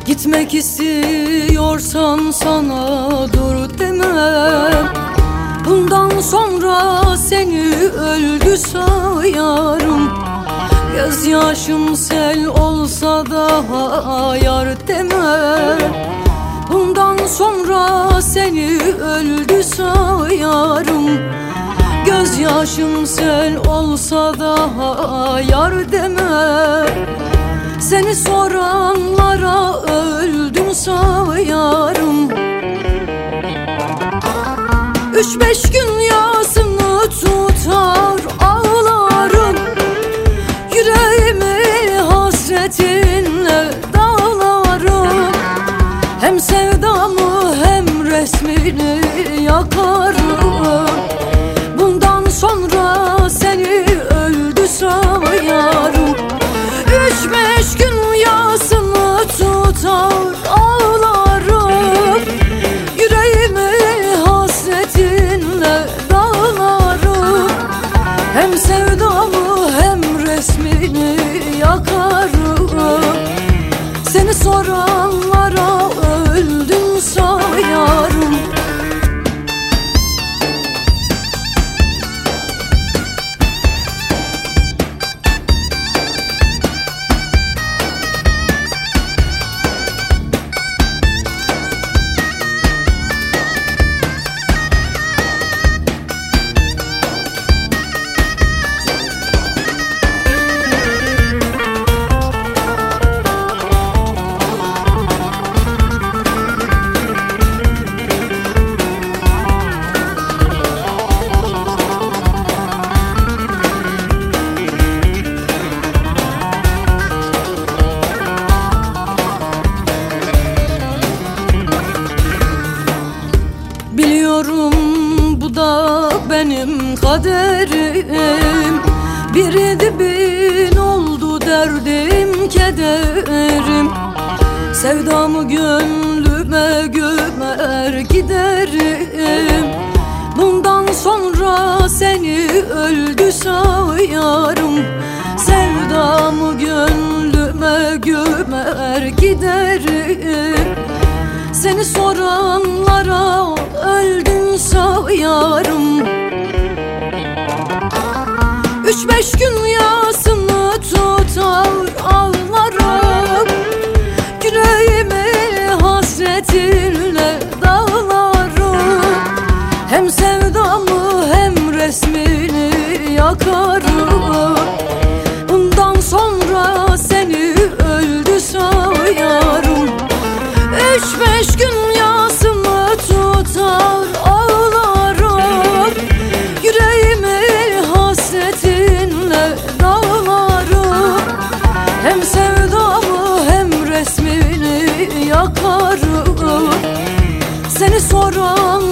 Gitmek istiyorsan sana dur demem. Bundan sonra seni öldü sayarım. Gözyaşım sel olsa da yar demem. Bundan sonra seni öldü sayarım. Gözyaşım sel olsa da yar demem. Seni soranlara öldüm sayarım. 3-5 gün yasını tutar ağlarım. Yüreğimi hasretinle dağlarım. Hem sevdamı hem resmini yakarım. Bundan sonra seni öldü sayarım. 3-5 gün yasını tutar ağlarım. Yüreğimi hasretinle dağlarım. Hem sevdamı hem resmini yakarım. Seni soranlara öldüm sayarım. Biliyorum bu da benim kaderim. Bir dibin oldu derdim, kederim. Sevdamı gönlüme gömer giderim. Bundan sonra seni öldü sayarım. Sevdamı gönlüme gömer giderim. Seni soranlara öldüm sayarım. 3-5 gün yasını tutar ağlarım. Yüreğimi hasretinle dağlarım. Hem sevdamı hem resmini yakarım. Bundan sonra seni öldü sayarım. 3-5 gün yasını tutar ağlarım. Yüreğimi hasretinle dağlarım. Hem sevdamı hem resmini yakarım. Seni soran